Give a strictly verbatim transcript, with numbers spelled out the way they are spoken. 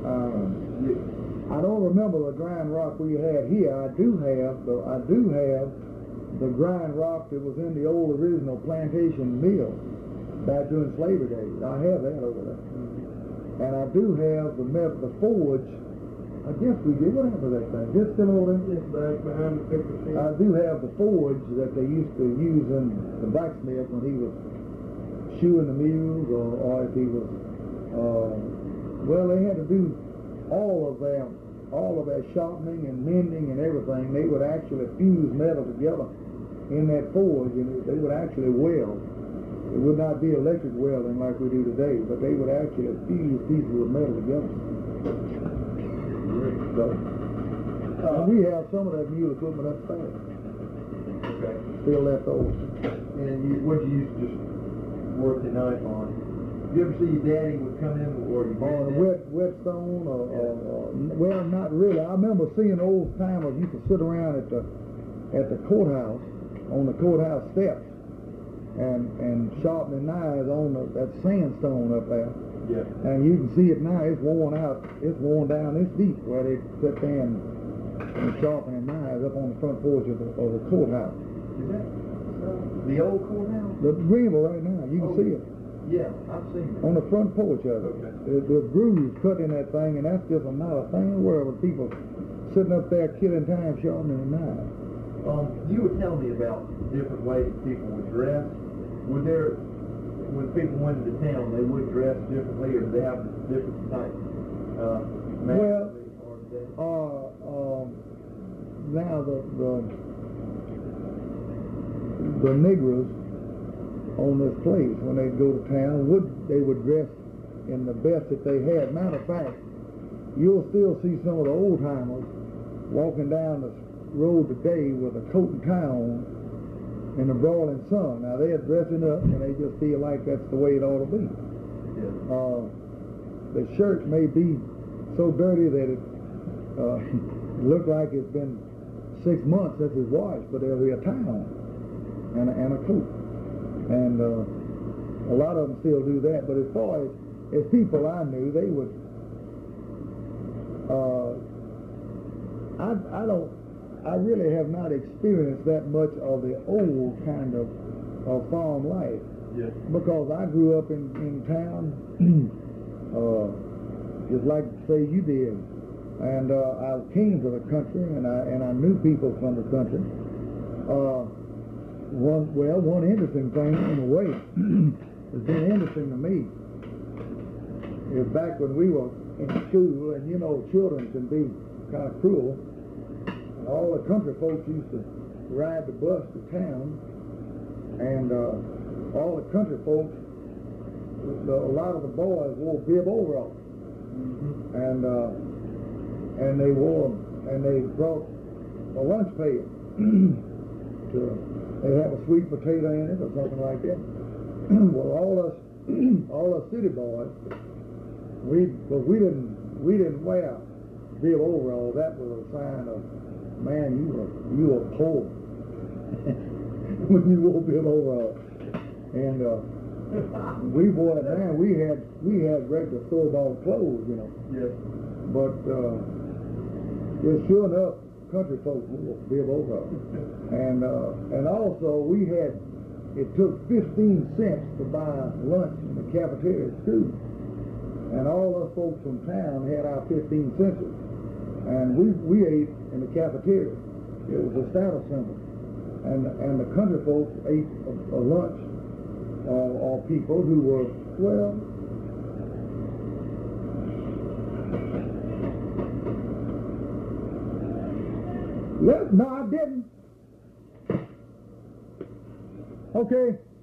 Um, I don't remember the grind rock we had here. I do have the I do have the grind rock that was in the old original plantation mill back during slavery days. I have that over there. Mm-hmm. And I do have the the forge. I guess we did. What happened to that thing? Just still over there? It's back behind the picture sheet. I do have the forge that they used to use in the blacksmith when he was shoeing the mules, or, or if he was, uh, well, they had to do all of their, all of their sharpening and mending and everything. They would actually fuse metal together in that forge, and they would actually weld. It would not be electric welding like we do today, but they would actually fuse pieces of metal together. So, uh, we have some of that mule equipment upstairs. Okay. Still left over. And you, what you used to just work the knife on? You ever see your daddy would come in or your On a wet, whetstone, or, Yeah. or, or, well, not really. I remember seeing old timers used to sit around at the at the courthouse, on the courthouse steps, and and sharpening knives on the, that sandstone up there. Yeah. And you can see it now. It's worn out. It's worn down this deep where they sit there and, and sharpening knives up on the front porch of the, of the courthouse. Is that uh, the old courthouse? The Greenville right now, you can Oh, see it. Yeah, I've seen it. On the front porch of it. Okay. The, the grooves cut in that thing, and that's just not a thing in the world with people sitting up there killing time sharpening a knife. Um, you were telling me about different ways people would dress. Would there, when people went into town, they would dress differently, or did they have different types? Uh, Well, or did they- uh, um, now the, the the Negroes on this place, when they go to town, would they would dress in the best that they had. Matter of fact, you'll still see some of the old timers walking down the road today with a coat and tie on in the broiling sun. Now they're dressing up, and they just feel like that's the way it ought to be. Yeah. Uh, the shirt may be so dirty that it uh, look like it's been six months since it's washed, but there'll be a tie on and a, and a coat. And uh, a lot of them still do that. But as far as, as people I knew, they would. Uh, I I don't. I really have not experienced that much of the old kind of, of farm life. Yeah. Because I grew up in, in town, uh, just like say you did, and uh, I came to the country, and I and I knew people from the country. Uh, one well, one interesting thing in a way has been interesting to me is back when we were in school, and you know, children can be kind of cruel. And all the country folks used to ride the bus to town, and uh, all the country folks, the, a lot of the boys wore bib overalls, mm-hmm. and uh, and they wore and they brought a lunch pail to. They have a sweet potato in it or something like that. Well, all us, all us city boys, we, well, we didn't, we didn't wear bib overalls. That was a sign of, man, you were, you were poor when you wore bib overalls. And uh, we wore it. Man, we had, we had regular store-bought clothes, you know. Yeah. But uh, yeah, sure enough, country folks wore bib overalls. And uh, and also we had, it took fifteen cents to buy lunch in the cafeteria at school. And all us folks from town had our fifteen cents. And we we ate in the cafeteria. It was a status symbol. And and the country folks ate a, a lunch, uh, or people who were, well, Let, no, I didn't. Okay.